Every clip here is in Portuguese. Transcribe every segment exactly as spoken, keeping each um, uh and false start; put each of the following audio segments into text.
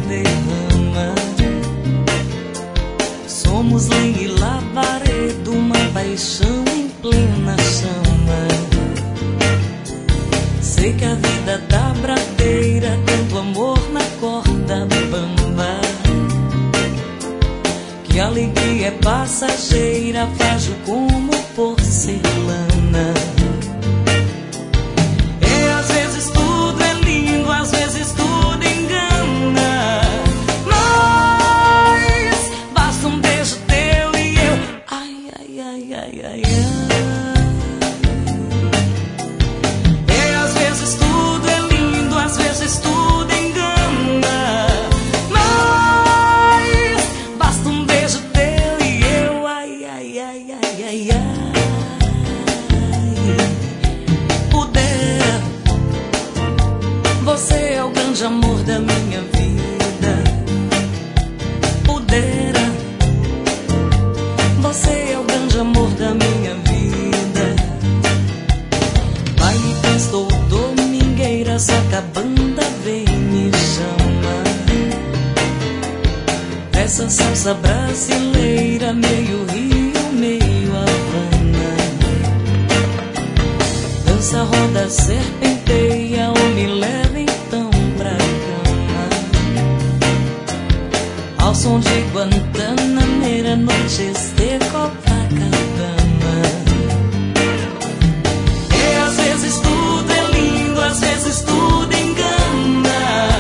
derrama. Somos lenha e lavareda, uma paixão em plena chama. Sei que a vida dá bradeira, tanto amor na corda bamba. Que a alegria é passageira, frágil como porcelana. E às vezes tudo é lindo, às vezes tudo engana. Mas basta um beijo teu e eu, ai, ai, ai, ai, ai, ai. E às vezes tudo é lindo, às vezes tudo engana. Mas basta um beijo teu e eu, ai, ai, ai, ai, ai, ai. Puder, você é o grande amor da minha vida. Pudera, você é o grande amor da minha vida. Baile, festa ou domingueira, saca a banda, vem me chama. Essa salsa brasileira, meio Rio, meio Havana. Dança, roda, serpenteia, ou me leva então pra cama. Ao som de Guantanameira, noites de Copacabana. E às vezes tudo é lindo, às vezes tudo engana.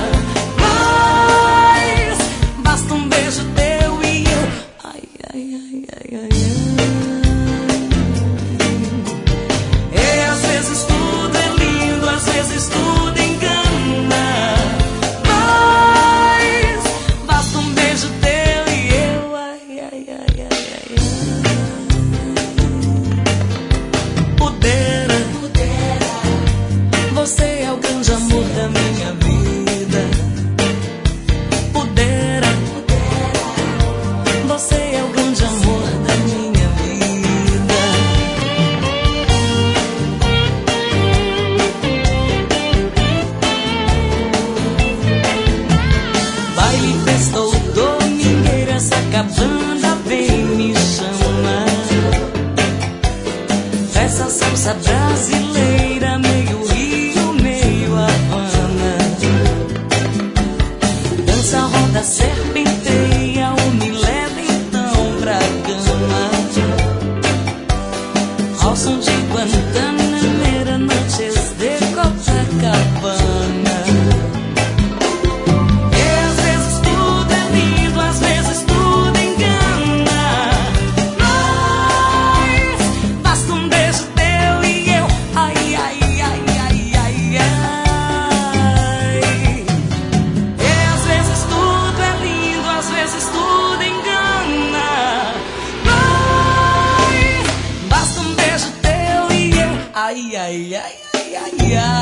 Mas basta um beijo teu e eu, ai, ai, ai, ai, ai, ai. E às vezes tudo é lindo, às vezes tudo engana. Mas basta um beijo teu e eu, ai, ai, ai, ai, ai, ai. Pudera, você é o grande amor da minha vida. Pudera, você é o grande amor da minha vida. Baile, festa ou domingueira, essa cabana vem me chama. Essa salsa brasileira, meio Rio, meio Havana. Dança, roda, serpenteia, ou me leva então pra cama. Ao som de Guantanameira, noites de Copacabana. E às vezes tudo é lindo, às vezes tudo engana. Mas basta um beijo teu e eu, ai, ai, ai, ai, ai, ai. E às vezes tudo é lindo, às vezes tudo engana. Mas basta um beijo teu e eu, ai, ai, ai, ai, ai, ai.